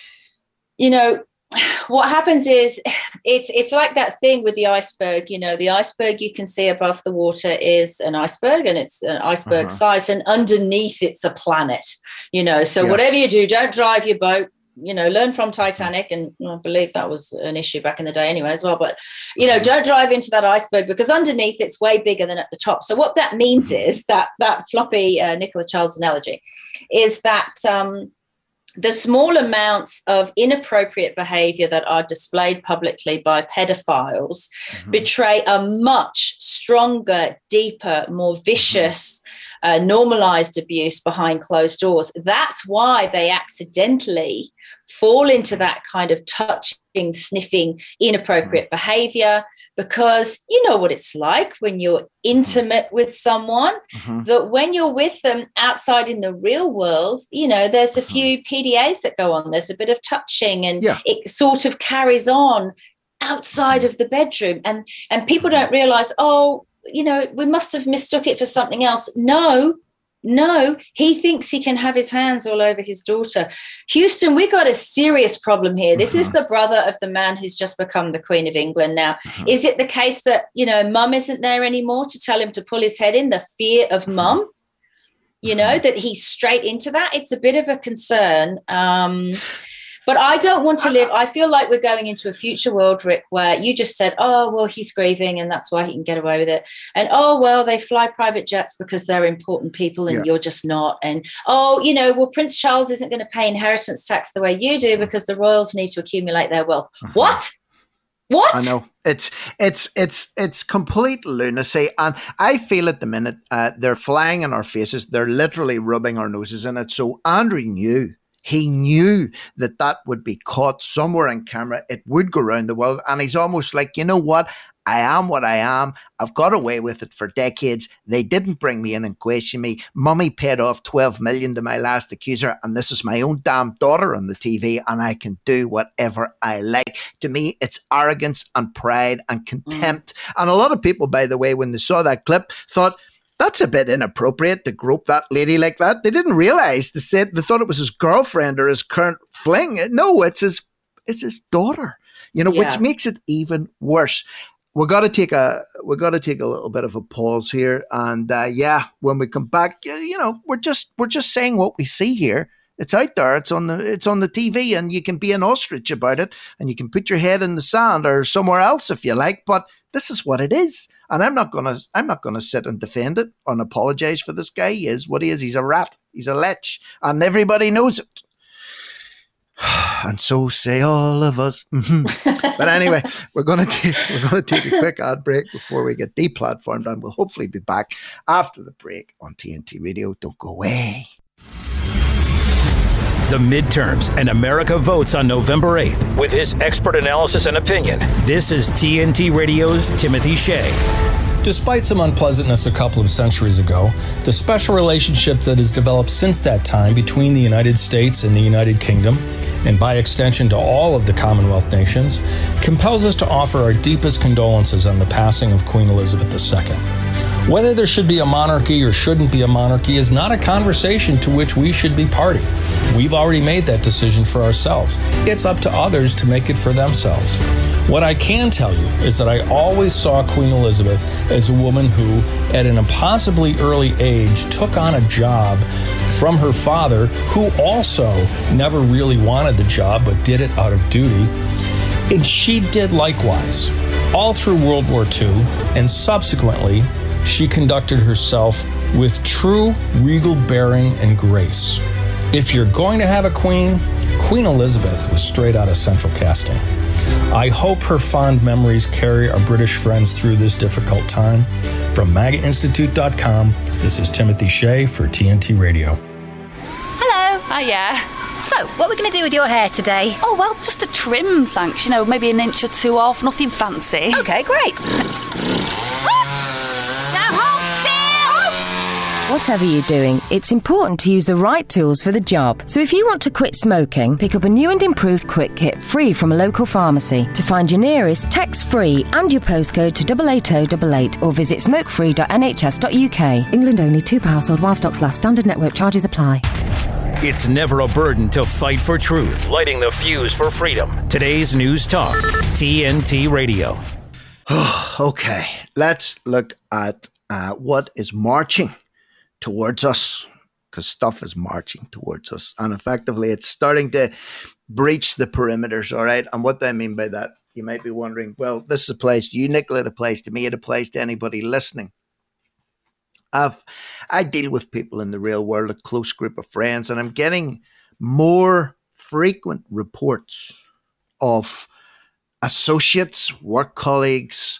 what happens is it's like that thing with the iceberg. The iceberg you can see above the water is an iceberg, and it's an iceberg size, and underneath it's a planet. So whatever you do, don't drive your boat. Learn from Titanic, and I believe that was an issue back in the day anyway as well. But don't drive into that iceberg because underneath it's way bigger than at the top. So what that means is that floppy Nicola Charles analogy is that the small amounts of inappropriate behavior that are displayed publicly by pedophiles betray a much stronger, deeper, more vicious, normalized abuse behind closed doors. That's why they accidentally fall into that kind of touching, sniffing, inappropriate behavior, because you know what it's like when you're intimate with someone, that when you're with them outside in the real world, there's a few PDAs that go on. There's a bit of touching and it sort of carries on outside of the bedroom. And people don't realize, we must have mistook it for something else. No, he thinks he can have his hands all over his daughter. Houston, we got a serious problem here. This is the brother of the man who's just become the Queen of England now. Is it the case that, mum isn't there anymore to tell him to pull his head in, the fear of mum? that he's straight into that. It's a bit of a concern. But I don't want to live. I feel like we're going into a future world, Rick, where you just said, oh, well, he's grieving and that's why he can get away with it. And, oh, well, they fly private jets because they're important people and you're just not. And, oh, well, Prince Charles isn't going to pay inheritance tax the way you do because the royals need to accumulate their wealth. What? I know. It's complete lunacy. And I feel at the minute they're flying in our faces. They're literally rubbing our noses in it. So Andrew knew. He knew that would be caught somewhere on camera. It would go around the world. And he's almost like, you know what? I am what I am. I've got away with it for decades. They didn't bring me in and question me. Mummy paid off 12 million to my last accuser. And this is my own damn daughter on the TV. And I can do whatever I like. To me, it's arrogance and pride and contempt. And a lot of people, by the way, when they saw that clip, thought, that's a bit inappropriate to grope that lady like that. They didn't realize they thought it was his girlfriend or his current fling. No, it's his daughter. Which makes it even worse. We're gonna take a little bit of a pause here, and when we come back, we're just saying what we see here. It's out there. It's on the TV, and you can be an ostrich about it, and you can put your head in the sand or somewhere else if you like. But this is what it is, and I'm not gonna sit and defend it and apologize for this guy. He is what he is. He's a rat. He's a lech, and everybody knows it. And so say all of us. But anyway, we're gonna take a quick ad break before we get deplatformed, and we'll hopefully be back after the break on TNT Radio. Don't go away. The midterms, and America votes on November 8th. With his expert analysis and opinion, this is TNT Radio's Timothy Shea. Despite some unpleasantness a couple of centuries ago, the special relationship that has developed since that time between the United States and the United Kingdom, and by extension to all of the Commonwealth nations, compels us to offer our deepest condolences on the passing of Queen Elizabeth II. Whether there should be a monarchy or shouldn't be a monarchy is not a conversation to which we should be party. We've already made that decision for ourselves. It's up to others to make it for themselves. What I can tell you is that I always saw Queen Elizabeth as a woman who, at an impossibly early age, took on a job from her father, who also never really wanted the job but did it out of duty. And she did likewise. All through World War II, and subsequently, she conducted herself with true regal bearing and grace. If you're going to have a queen, Queen Elizabeth was straight out of central casting. I hope her fond memories carry our British friends through this difficult time. From MAGAInstitute.com, this is Timothy Shea for TNT Radio. Hello. Hiya. So, what are we going to do with your hair today? Oh, well, just a trim, thanks. Maybe an inch or two off, nothing fancy. Okay, great. Whatever you're doing, it's important to use the right tools for the job. So if you want to quit smoking, pick up a new and improved Quit Kit free from a local pharmacy. To find your nearest, text free and your postcode to 88088 or visit smokefree.nhs.uk. England only, £2 household while stocks last. Standard network charges apply. It's never a burden to fight for truth, lighting the fuse for freedom. Today's News Talk, TNT Radio. Okay, let's look at what is marching towards us, because stuff is marching towards us, and effectively it's starting to breach the perimeters. All right, and what do I mean by that? You might be wondering, well, this applies to you, Nicola, it applies to me, it applies to anybody listening. I deal with people in the real world, a close group of friends, and I'm getting more frequent reports of associates, work colleagues,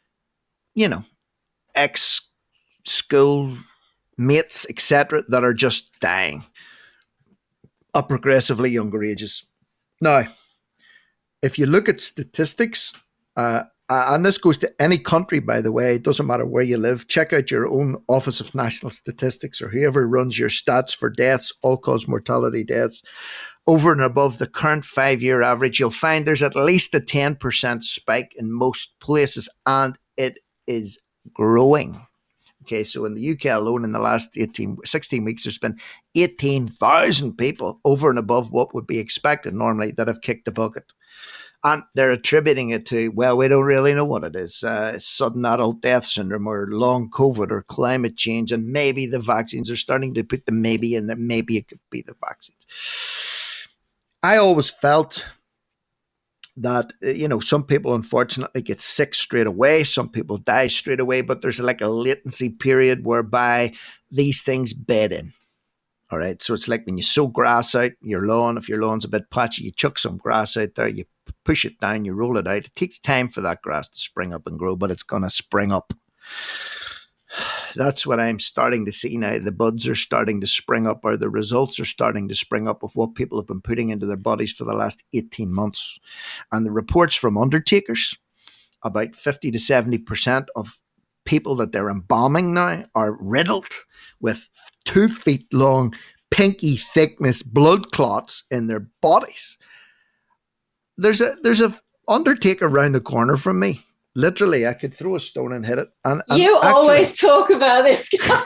ex-school mates, etc., that are just dying at progressively younger ages. Now, if you look at statistics, and this goes to any country, by the way, it doesn't matter where you live, check out your own Office of National Statistics or whoever runs your stats for deaths, all-cause mortality deaths, over and above the current 5-year average, you'll find there's at least a 10% spike in most places, and it is growing. Okay, so in the UK alone, in the last 16 weeks, there's been 18,000 people over and above what would be expected normally that have kicked the bucket. And they're attributing it to, well, we don't really know what it is. Sudden adult death syndrome or long COVID or climate change. And maybe the vaccines are starting to put the maybe in there. Maybe it could be the vaccines. I always felt that, some people unfortunately get sick straight away. Some people die straight away. But there's like a latency period whereby these things bed in. All right. So it's like when you sow grass out your lawn, if your lawn's a bit patchy, you chuck some grass out there, you push it down, you roll it out. It takes time for that grass to spring up and grow, but it's going to spring up. That's what I'm starting to see now. The buds are starting to spring up, or the results are starting to spring up of what people have been putting into their bodies for the last 18 months. And the reports from undertakers, about 50 to 70% of people that they're embalming now are riddled with 2 feet long, pinky thickness blood clots in their bodies. There's a undertaker around the corner from me. Literally, I could throw a stone and hit it. And you actually, always talk about this guy.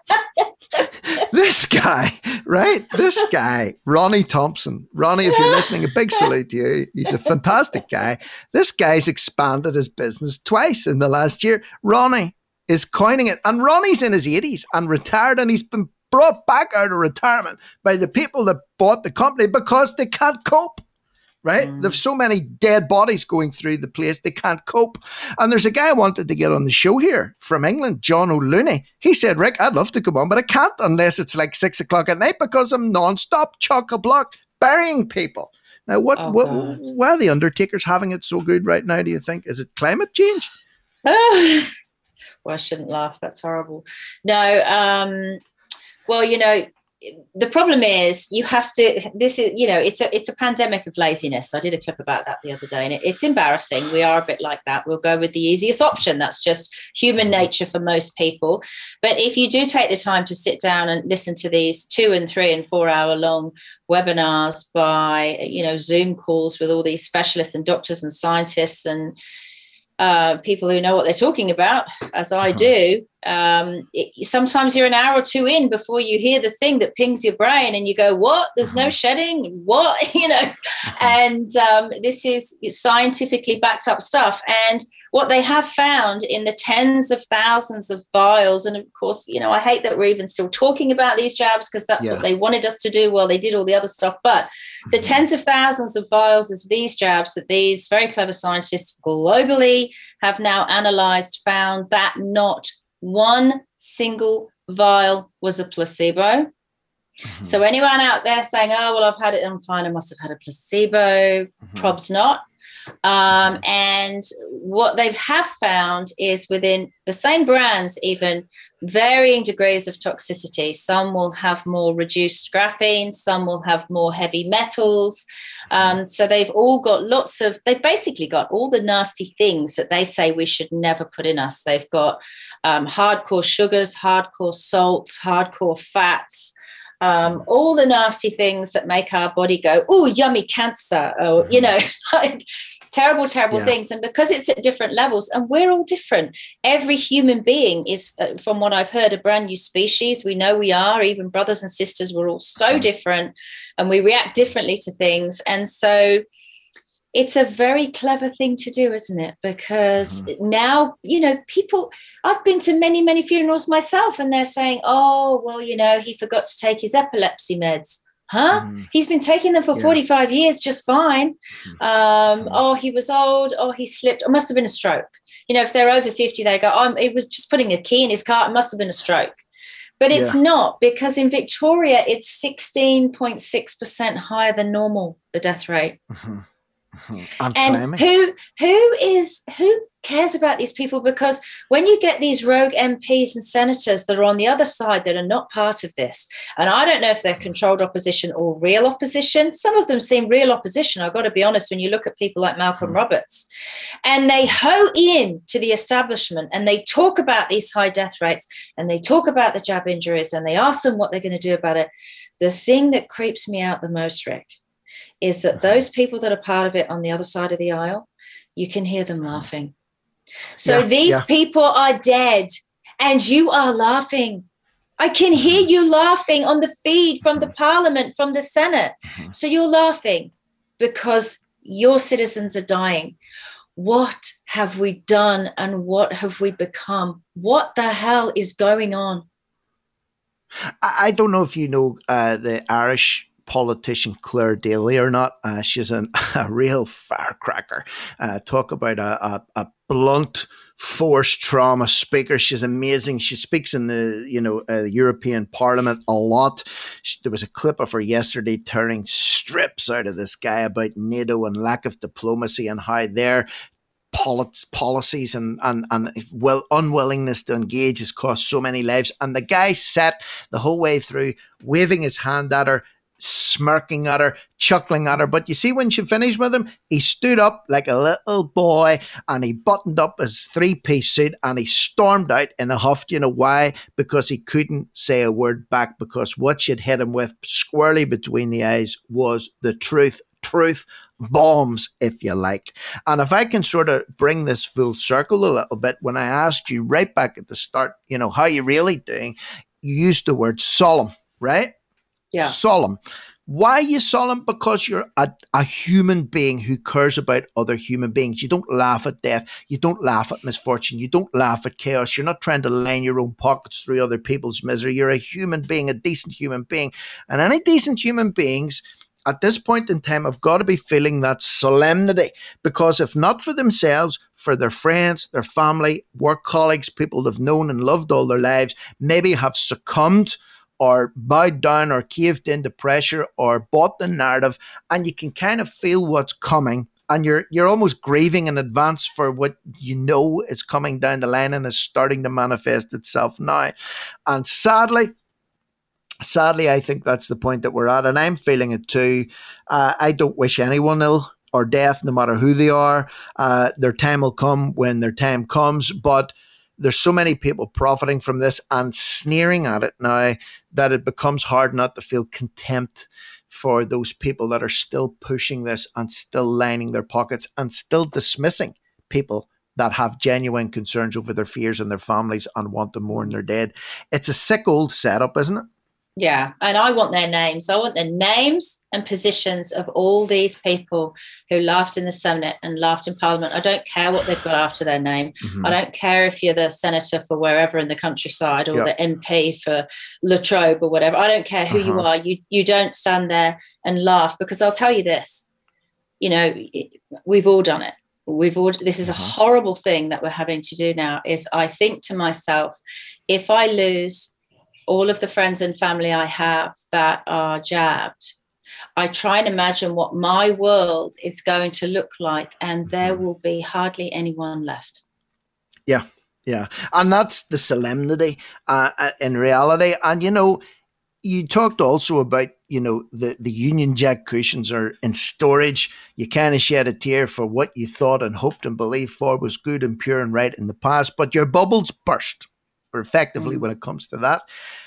This guy, right? This guy, Ronnie Thompson. Ronnie, if you're listening, a big salute to you. He's a fantastic guy. This guy's expanded his business twice in the last year. Ronnie is coining it. And Ronnie's in his 80s and retired, and he's been brought back out of retirement by the people that bought the company because they can't cope. Right? There's so many dead bodies going through the place, they can't cope. And there's a guy I wanted to get on the show here from England, John O'Looney. He said, Rick, I'd love to come on, but I can't unless it's like 6 o'clock at night because I'm non-stop chock-a-block burying people. Now, why are the undertakers having it so good right now, do you think? Is it climate change? Well, I shouldn't laugh. That's horrible. No, well, the problem is you have to, this is, it's a pandemic of laziness. I did a clip about that the other day, and it's embarrassing. We are a bit like that. We'll go with the easiest option. That's just human nature for most people. But if you do take the time to sit down and listen to these 2 and 3 and 4 hour long webinars by, Zoom calls with all these specialists and doctors and scientists and people who know what they're talking about, as I do, sometimes you're an hour or 2 in before you hear the thing that pings your brain and you go, what? There's no shedding? What? And this is scientifically backed up stuff. And what they have found in the tens of thousands of vials, and of course, I hate that we're even still talking about these jabs because that's what they wanted us to do while they did all the other stuff. But the tens of thousands of vials of these jabs that these very clever scientists globally have now analyzed found that not one single vial was a placebo. So anyone out there saying, oh, well, I've had it, I'm fine, I must have had a placebo, probs not. And what they have found is within the same brands, even varying degrees of toxicity. Some will have more reduced graphene, some will have more heavy metals. So they've all got they've basically got all the nasty things that they say we should never put in us. They've got hardcore sugars, hardcore salts, hardcore fats, all the nasty things that make our body go, oh, yummy cancer, or, like terrible things. And because it's at different levels, and we're all different. Every human being is, from what I've heard, a brand new species. We know we are, even brothers and sisters, we're all so different and we react differently to things. And so it's a very clever thing to do, isn't it? Because now, people, I've been to many, many funerals myself, and they're saying, oh, well, he forgot to take his epilepsy meds. Huh? He's been taking them for 45 years just fine. Oh, he was old. Oh, he slipped. It must have been a stroke. If they're over 50, they go, oh, it was just putting a key in his car. It must have been a stroke. But it's not, because in Victoria, it's 16.6% higher than normal, the death rate. And who cares about these people? Because when you get these rogue MPs and senators that are on the other side that are not part of this, and I don't know if they're controlled opposition or real opposition. Some of them seem real opposition, I've got to be honest, when you look at people like Malcolm Roberts, and they hoe in to the establishment and they talk about these high death rates and they talk about the jab injuries and they ask them what they're going to do about it. The thing that creeps me out the most, Rick, is that those people that are part of it on the other side of the aisle, you can hear them laughing. So these people are dead and you are laughing. I can hear you laughing on the feed from the Parliament, from the Senate. So you're laughing because your citizens are dying. What have we done and what have we become? What the hell is going on? I don't know if you know the Irish politician Claire Daly or not. She's a real firecracker. Talk about a blunt force trauma speaker. She's amazing. She speaks in the European Parliament a lot. There was a clip of her yesterday tearing strips out of this guy about NATO and lack of diplomacy and how their policies and unwillingness to engage has cost so many lives. And the guy sat the whole way through waving his hand at her, smirking at her, chuckling at her. But you see, when she finished with him, he stood up like a little boy and he buttoned up his 3-piece suit and he stormed out in a huff. You know why? Because he couldn't say a word back, because what she'd hit him with squarely between the eyes was the truth. Truth bombs, if you like. And if I can sort of bring this full circle a little bit, when I asked you right back at the start, how you really doing, you used the word solemn, right? Yeah. Solemn. Why are you solemn? Because you're a human being who cares about other human beings. You don't laugh at death. You don't laugh at misfortune. You don't laugh at chaos. You're not trying to line your own pockets through other people's misery. You're a human being, a decent human being. And any decent human beings at this point in time have got to be feeling that solemnity, because if not for themselves, for their friends, their family, work colleagues, people they've known and loved all their lives, maybe have succumbed or bowed down or caved into pressure or bought the narrative, and you can kind of feel what's coming, and you're almost grieving in advance for what you know is coming down the line and is starting to manifest itself now. And sadly, I think that's the point that we're at, and I'm feeling it too. I don't wish anyone ill or death, no matter who they are. Their time will come when their time comes, but there's so many people profiting from this and sneering at it now that it becomes hard not to feel contempt for those people that are still pushing this and still lining their pockets and still dismissing people that have genuine concerns over their fears and their families and want to mourn their dead. It's a sick old setup, isn't it? Yeah, and I want their names. I want the names and positions of all these people who laughed in the Senate and laughed in Parliament. I don't care what they've got after their name. Mm-hmm. I don't care if you're the senator for wherever in the countryside or the MP for La Trobe or whatever. I don't care who you are. You don't stand there and laugh, because I'll tell you this. We've all done it. This is a horrible thing that we're having to do now. Is I think to myself, if I lose all of the friends and family I have that are jabbed, I try and imagine what my world is going to look like, and there will be hardly anyone left. Yeah. And that's the solemnity in reality. And, you talked also about, the Union Jack cushions are in storage. You kind of shed a tear for what you thought and hoped and believed for was good and pure and right in the past, but your bubbles burst. Or effectively, when it comes to that,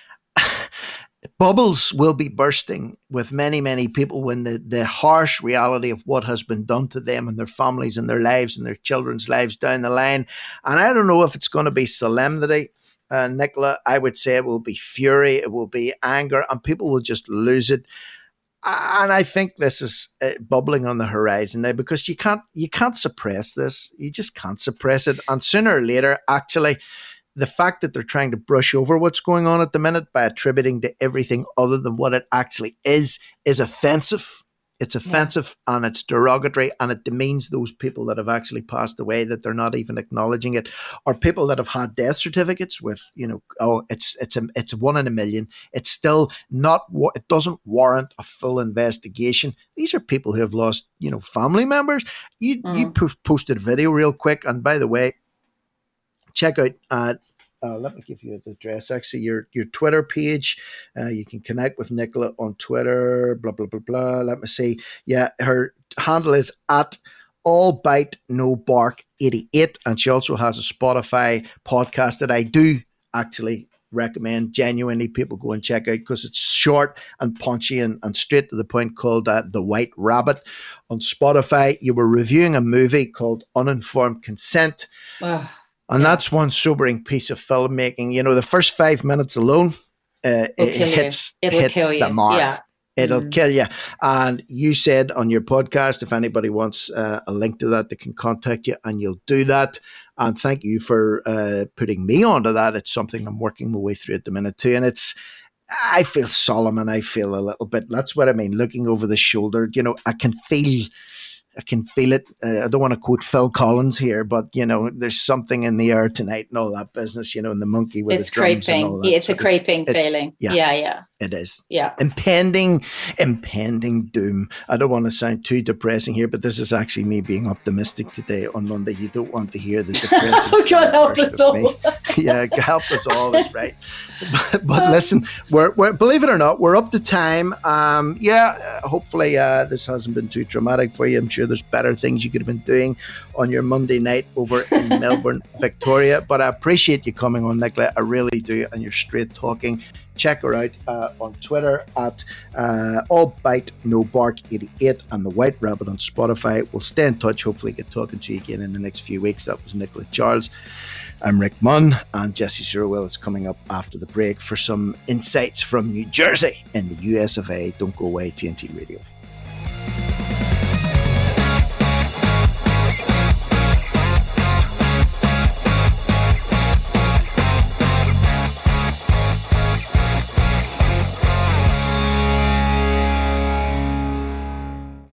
bubbles will be bursting with many, many people when the harsh reality of what has been done to them and their families and their lives and their children's lives down the line. And I don't know if it's going to be solemnity, Nicola. I would say it will be fury, it will be anger, and people will just lose it. And I think this is bubbling on the horizon now, because you can't suppress this. You just can't suppress it. And sooner or later, actually, the fact that they're trying to brush over what's going on at the minute by attributing to everything other than what it actually is offensive. It's offensive and it's derogatory, and it demeans those people that have actually passed away, that they're not even acknowledging it, or people that have had death certificates with, it's 1 in a million. It's still not, it doesn't warrant a full investigation. These are people who have lost, family members. You posted a video real quick, and by the way, check out, let me give you the address, actually, your Twitter page. You can connect with Nicola on Twitter, blah, blah, blah, blah. Let me see. Yeah, her handle is at allbiteNoBark88. And she also has a Spotify podcast that I do actually recommend. Genuinely, people go and check out, because it's short and punchy and straight to the point, called The White Rabbit on Spotify. You were reviewing a movie called Uninformed Consent. And that's one sobering piece of filmmaking. The first 5 minutes alone, it hits the mark. It'll kill you. And you said on your podcast, if anybody wants a link to that, they can contact you and you'll do that. And thank you for putting me onto that. It's something I'm working my way through at the minute too. And I feel solemn and I feel a little bit, that's what I mean, looking over the shoulder, you know, I can feel it. I don't want to quote Phil Collins here, but, you know, there's something in the air tonight and all that business, you know, and the monkey with it's the drums creeping. and all that. It's a creeping feeling. Yeah. It is. Yeah. Impending doom. I don't want to sound too depressing here, but this is actually me being optimistic today on Monday. You don't want to hear the depressing. Oh, God, help us all. Yeah, help us all is right. But listen, we're believe it or not, we're up to time. Hopefully this hasn't been too traumatic for you. I'm sure there's better things you could have been doing on your Monday night over in Melbourne, Victoria. But I appreciate you coming on, Nicola. I really do. And you're straight talking. Check her out on Twitter at allbite.nobark88 and the White Rabbit on Spotify. We'll stay in touch. Hopefully get talking to you again in the next few weeks. That was Nicola Charles. I'm Rick Munn, and Jesse Zerwell is coming up after the break for some insights from New Jersey in the US of A. Don't go away, TNT Radio.